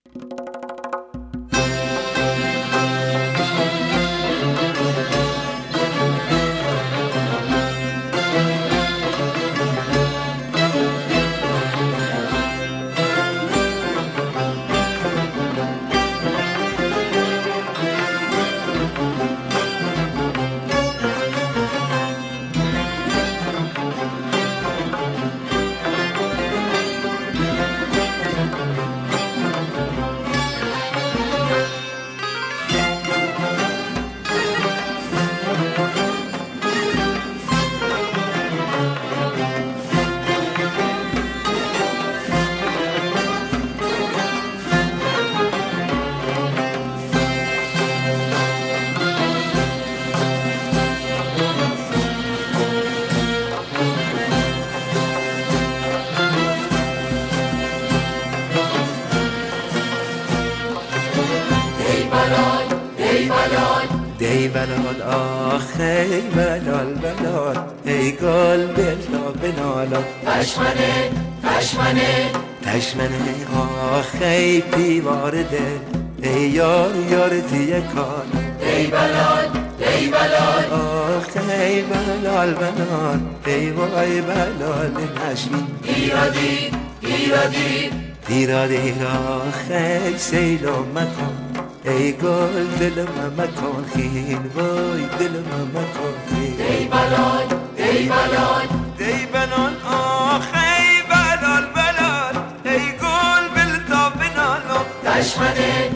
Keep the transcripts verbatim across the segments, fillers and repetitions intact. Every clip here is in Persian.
ای بلال آخ ای بلال بلال ای گل بلا بنالال تشمنه تشمنه تشمنه آخ ای پیوار دل ای یار یار تیه کال ای بلال ای بلال آخ ای بلال بلال ای وای بلال نشمین ایرادی ایرادی دیرا دیرا آخ ای سیل و مکان ای گل دل مکان خیل وای دل مکان خیل ای بلال ای بلال ای بلال آخ ای بلال بلال ای گل بلتا بنالال تشمنه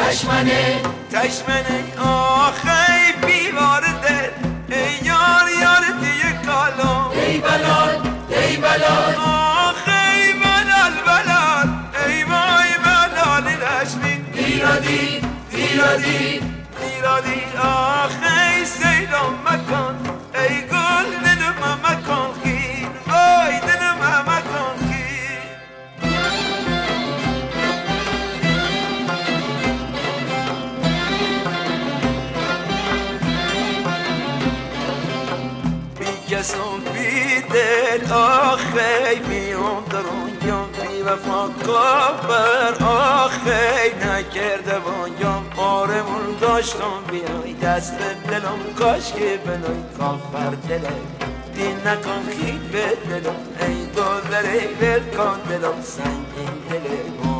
تشمنه تشمنه آخ ای بیوار دل ای یار یار دیگه کالا ای بلال ای بلال آخ ای بلال بلال ای وای بلال رشمین ایرادی ایرادی ایرادی آخ ای سیلام مکان ای گل دل مکان خیل وای دل مکان خیل بی کسان بی دل آخ ای بیام درونجام بی وفا کافر آخ ای نکرده بانجام آرمون داشتم بیای دست به دلم کاش که بلای کافر دلم دین نکن خیل به دلم ای گذر ای ولکان دلم سنگین دلم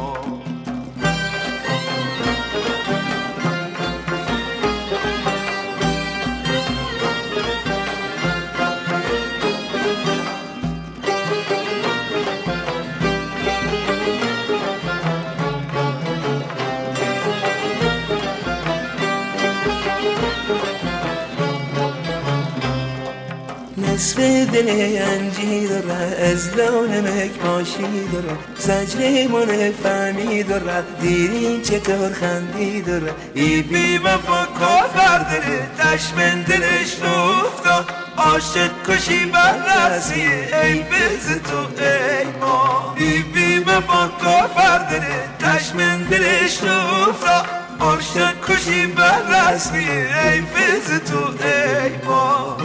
نصف دل انجی داره از لون مکماشی داره زجر من فهمی داره دیرین چطور خندی داره ای بی وفا کافر داره دشمن دلش افتاد عاشق کشی بررسی ای بز تو ای ما ای بی وفا کافر داره دشمن دلش افتاد عاشق کشی بررسی ای بز تو ای ما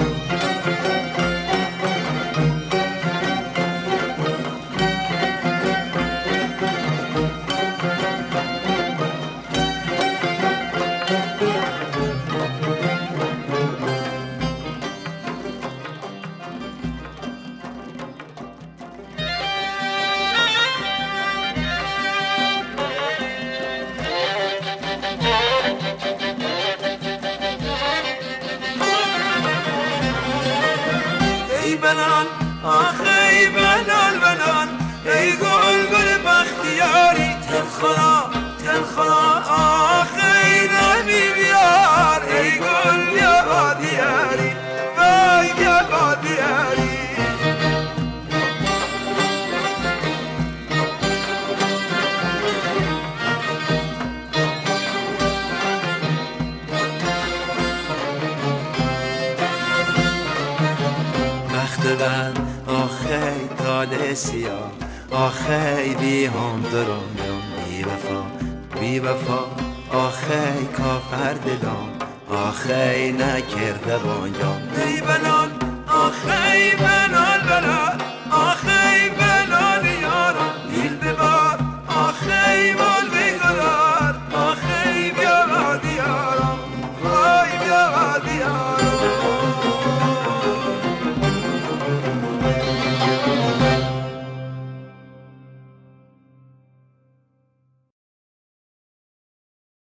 ای بلال آخ ای بلال بلال ای گل گل بختیاری تلخنا تلخنا آخ ای رمی بیار ای گل یا دیاری وای یا دیاری بخت من آخه تال سیاه آخه بی هم درام بی وفا بی وفا آخه کافر دلام آخه نکرده بانجام ای بلال آخه بلال بلال